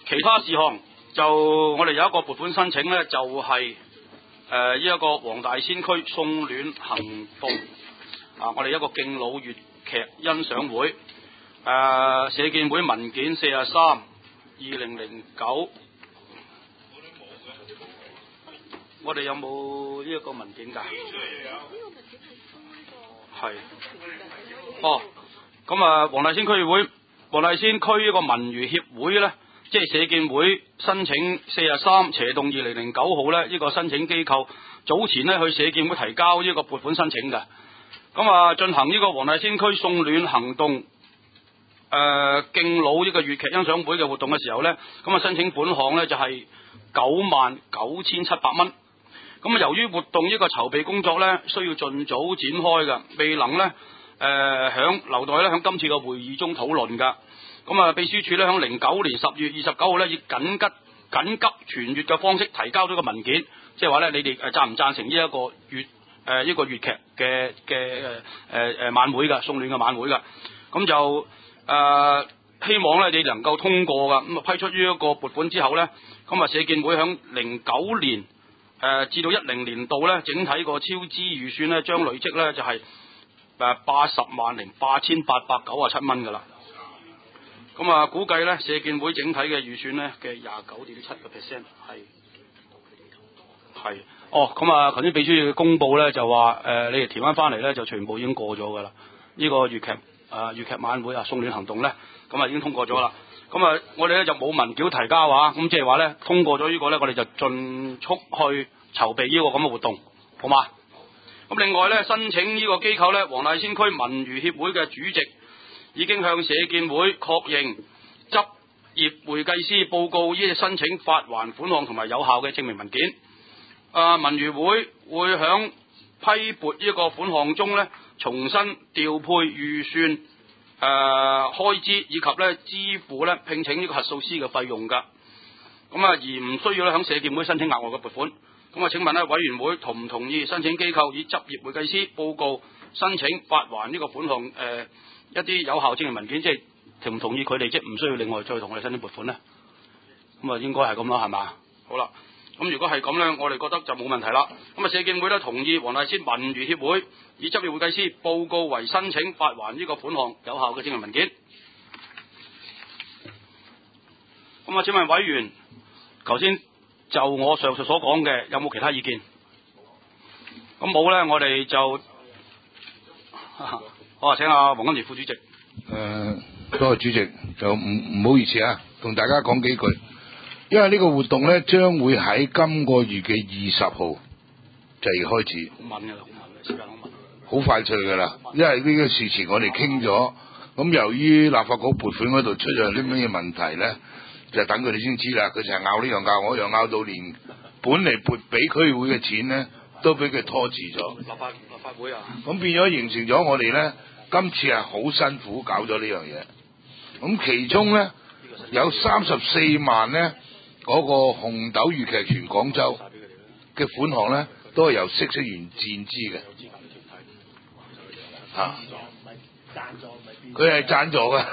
其他事項就我哋有一個撥款申請呢，就係呢一個黃大仙區送暖行動我哋一個敬老粵劇欣賞會社建會文件43/2009，我哋有冇呢一個文件㗎？係咁黃大仙區議會、黃大仙區一個文娛協會呢，即係社建會申請43/2009號呢，呢個申請機構早前呢去社建會提交呢個撥款申請嘅，進行呢個黃大仙區送暖行動敬老呢個粵劇欣賞會嘅活動嘅時候呢，申請款項呢就係99,700蚊。由於活動呢個籌備工作呢需要盡早展開嘅，未能呢留待呢響今次嘅會議中討論㗎。秘書處呢響09年10月29號呢以緊急傳閱嘅方式提交咗個文件，即係話呢你哋贊唔贊成呢一個呢個粵劇嘅晚會㗎，送暖嘅晚會㗎。希望呢你能夠通過㗎。批出呢一個撥款之後呢，社建會響09年至到10年度呢，整體個超支預算呢將累積呢就係80,08,897蚊㗎啦。估計呢社建會整體嘅預算呢嘅29.7% 係頭先秘書公佈呢就話你哋填翻嚟呢就全部已經過咗㗎啦。呢個粵劇晚會送暖行動呢，已經通過咗啦。我哋呢就冇文件提交即係話呢通過咗呢個呢，我哋就盡速去籌備呢個咁嘅活動，好嘛？另外呢，申請呢個機構呢，黃大仙區文娛協會嘅主席已經向社建會確認執業會計師報告呢申請發還款項同埋有效嘅證明文件。文娛會會響批撥呢個款項中呢，重新調配預算開支以及呢支付呢聘請呢個核數師嘅費用㗎。而唔需要呢響社建會申請額外嘅撥款。請問呢委員會同唔同意申請機構以執業會計師報告申請發還呢個款項一啲有效證明文件，即係同唔同意佢哋即唔需要另外再同我哋申請撥款呢？應該係咁啦，係嘛？好啦，如果係咁呢，我哋覺得就冇問題啦。社建會呢同意黃大仙文娛協會以執業會計師報告為申請發還呢個款項有效嘅證明文件。請問委員，頭先就我上述所講嘅有冇其他意見？冇呢，我哋就請阿黃金池副主席。 多謝主席，就唔好意思同大家講幾句，因為呢個活動呢將會喺今個月嘅20號就開始。好快脆㗎啦，因為呢個事前我哋傾咗，由於立法局撥款嗰度出咗啲乜嘢問題呢，就等佢哋先知啦。佢成日拗呢樣拗嗰樣，拗到連本嚟撥俾區會嘅錢呢都俾佢拖遲咗。 立法會咁變咗形成咗我哋呢今次係好辛苦搞咗呢樣嘢。其中呢，有34萬呢嗰個紅豆粵劇團廣州嘅款項呢，都係由嗇色園墊支嘅。佢係贊助嘅。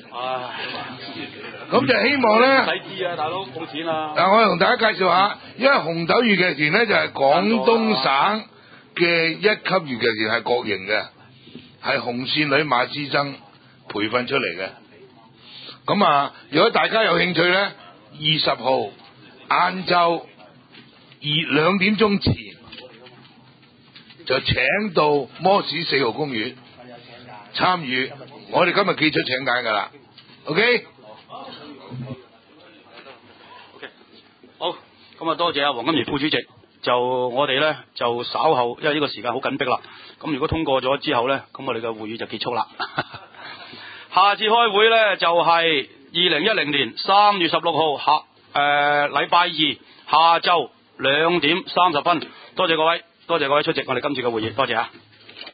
咁就希望呢， 唔使知大佬冇錢啊！ 我同大家介紹下，因為紅豆粵劇團呢，就係廣東省嘅一級粵劇團，係國營嘅，係紅線女馬師曾培訓出嚟嘅。如果大家有興趣呢，20號晏晝2點鐘前就請到摩士4號公園參與。我哋今日寄出請柬㗎啦。OK。 好，多謝黃金池副主席。我哋呢就稍後，因為呢個時間好緊迫啦。如果通過咗之後呢，咁我哋嘅會議就結束啦。下次開會呢，就係2010年3月16號禮拜二下晝2點30分。多謝各位出席我哋今次嘅會議，多謝。